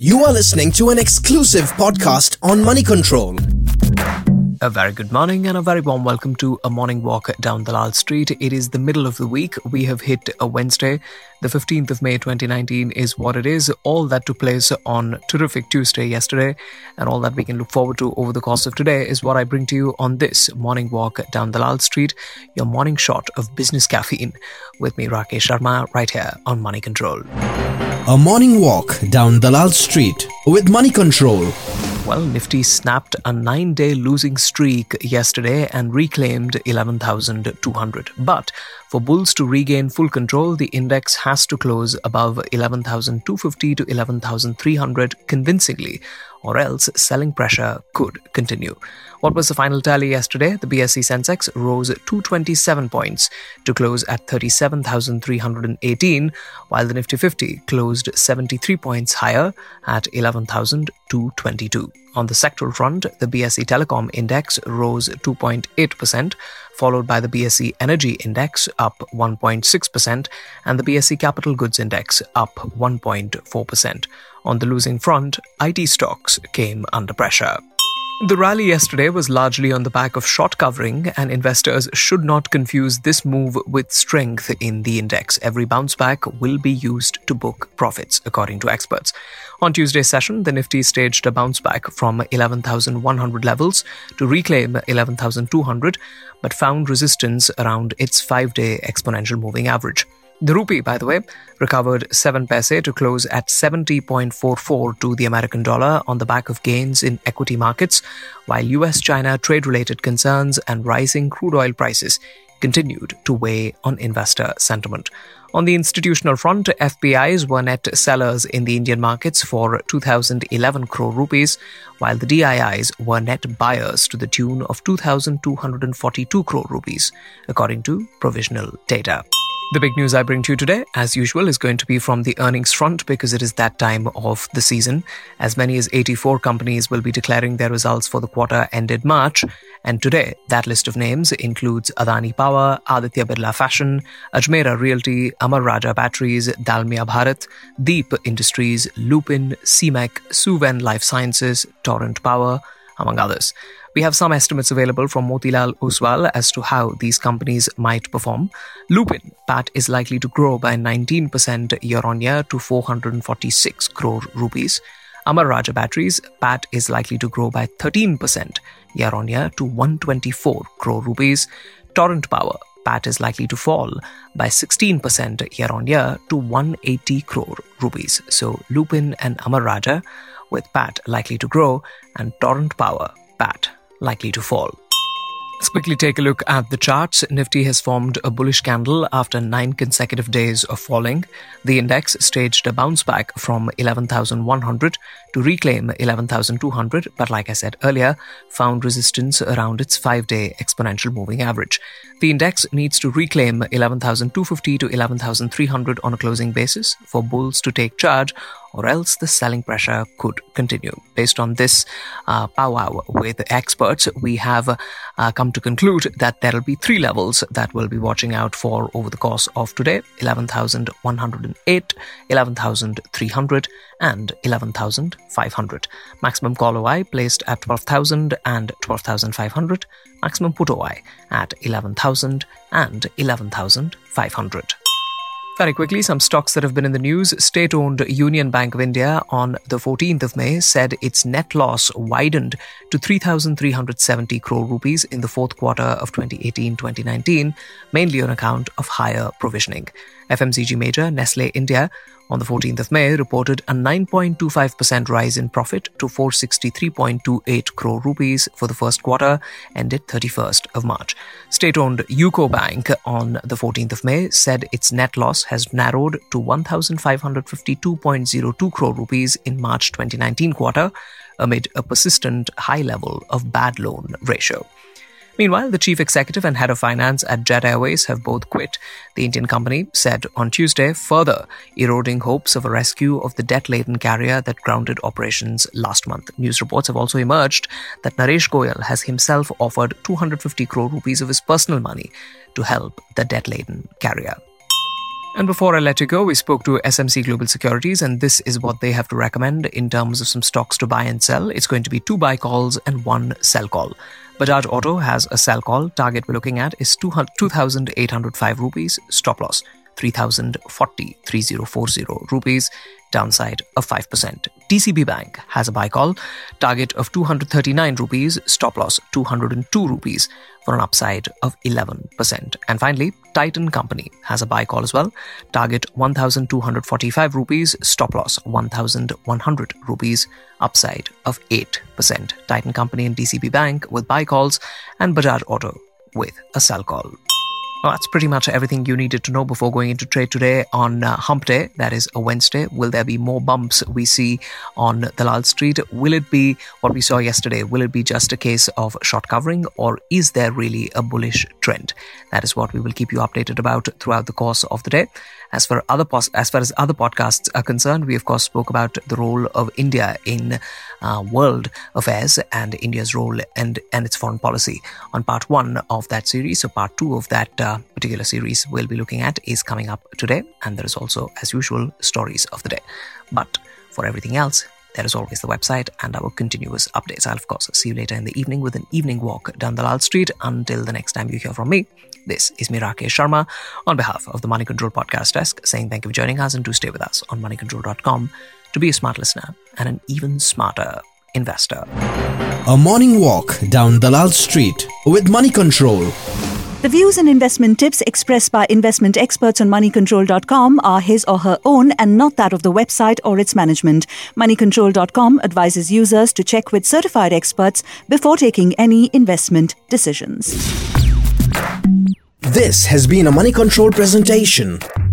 You are listening to an exclusive podcast on Money Control. A very good morning and a very warm welcome to a morning walk down Dalal Street. It is the middle of the week. We have hit a Wednesday. The 15th of May 2019 is what it is. All that took place on terrific Tuesday yesterday and all that we can look forward to over the course of today is what I bring to you on this morning walk down Dalal Street, your morning shot of business caffeine. With me, Rakesh Sharma, right here on Money Control. A morning walk down Dalal Street with Money Control. Well, Nifty snapped a 9-day losing streak yesterday and reclaimed 11,200. But for bulls to regain full control, the index has to close above 11,250 to 11,300 convincingly, or else selling pressure could continue. What was the final tally yesterday? The BSE Sensex rose 227 points to close at 37,318, while the Nifty 50 closed 73 points higher at 11,222. On the sectoral front, the BSE Telecom Index rose 2.8%, followed by the BSE Energy Index up 1.6% and the BSE Capital Goods Index up 1.4%. On the losing front, IT stocks came under pressure. The rally yesterday was largely on the back of short covering, and investors should not confuse this move with strength in the index. Every bounce back will be used to book profits, according to experts. On Tuesday's session, the Nifty staged a bounce back from 11,100 levels to reclaim 11,200, but found resistance around its 5-day exponential moving average. The rupee, by the way, recovered 7 paise to close at 70.44 to the American dollar on the back of gains in equity markets, while US-China trade-related concerns and rising crude oil prices continued to weigh on investor sentiment. On the institutional front, FPIs were net sellers in the Indian markets for 2,011 crore rupees, while the DIIs were net buyers to the tune of 2,242 crore rupees, according to provisional data. The big news I bring to you today, as usual, is going to be from the earnings front because it is that time of the season. As many as 84 companies will be declaring their results for the quarter ended March. And today, that list of names includes Adani Power, Aditya Birla Fashion, Ajmera Realty, Amar Raja Batteries, Dalmia Bharat, Deep Industries, Lupin, CMEC, Suven Life Sciences, Torrent Power, among others. We have some estimates available from Motilal Oswal as to how these companies might perform. Lupin, PAT is likely to grow by 19% year-on-year to 446 crore rupees. Amar Raja Batteries, PAT is likely to grow by 13% year-on-year to 124 crore rupees. Torrent Power, PAT is likely to fall by 16% year-on-year to 180 crore rupees. So Lupin and Amar Raja with PAT likely to grow and Torrent Power, PAT likely to fall. Let's quickly take a look at the charts. Nifty has formed a bullish candle after 9 consecutive days of falling. The index staged a bounce back from 11,100 to reclaim 11,200, but like I said earlier, found resistance around its 5-day exponential moving average. The index needs to reclaim 11,250 to 11,300 on a closing basis for bulls to take charge, or else the selling pressure could continue. Based on this powwow with experts, we have come to conclude that there will be 3 levels that we'll be watching out for over the course of today: 11,108, 11,300 and 11,500. Maximum call OI placed at 12,000 and 12,500. Maximum put OI at 11,000 and 11,500. Very quickly, some stocks that have been in the news. State-owned Union Bank of India on the 14th of May said its net loss widened to 3,370 crore rupees in the fourth quarter of 2018-2019, mainly on account of higher provisioning. FMCG major Nestle India on the 14th of May reported a 9.25% rise in profit to 463.28 crore rupees for the first quarter ended 31st of March. State-owned UCO Bank on the 14th of May said its net loss has narrowed to 1,552.02 crore rupees in March 2019 quarter amid a persistent high level of bad loan ratio. Meanwhile, the chief executive and head of finance at Jet Airways have both quit, the Indian company said on Tuesday, further eroding hopes of a rescue of the debt-laden carrier that grounded operations last month. News reports have also emerged that Naresh Goyal has himself offered 250 crore rupees of his personal money to help the debt-laden carrier. And before I let you go, we spoke to SMC Global Securities, and this is what they have to recommend in terms of some stocks to buy and sell. It's going to be 2 buy calls and 1 sell call. Bajaj Auto has a sell call. Target we're looking at is 2,805 rupees. Stop loss 3,040 rupees. Downside of 5%. DCB Bank has a buy call. Target of 239 rupees. Stop loss 202 rupees for an upside of 11%. And finally, Titan Company has a buy call as well. Target 1,245 rupees. Stop loss 1,100 rupees. Upside of 8%. Titan Company and DCB Bank with buy calls, and Bajaj Auto with a sell call. Well, that's pretty much everything you needed to know before going into trade today on Hump Day. That is a Wednesday. Will there be more bumps we see on Dalal Street? Will it be what we saw yesterday? Will it be just a case of short covering, or is there really a bullish trend? That is what we will keep you updated about throughout the course of the day. As far as other podcasts are concerned, we of course spoke about the role of India in world affairs and India's role and its foreign policy on part 1 of that series. So part 2 of that particular series we'll be looking at is coming up today, and there is also, as usual, stories of the day. But for everything else, there is always the website and our continuous updates. I'll of course see you later in the evening with an evening walk down Dalal Street. Until the next time you hear from me, this is me, Rakesh Sharma, on behalf of the Money Control Podcast Desk, saying thank you for joining us, and do stay with us on moneycontrol.com to be a smart listener and an even smarter investor. A morning walk down Dalal Street with Money Control. The views and investment tips expressed by investment experts on moneycontrol.com are his or her own and not that of the website or its management. Moneycontrol.com advises users to check with certified experts before taking any investment decisions. This has been a Money Control presentation.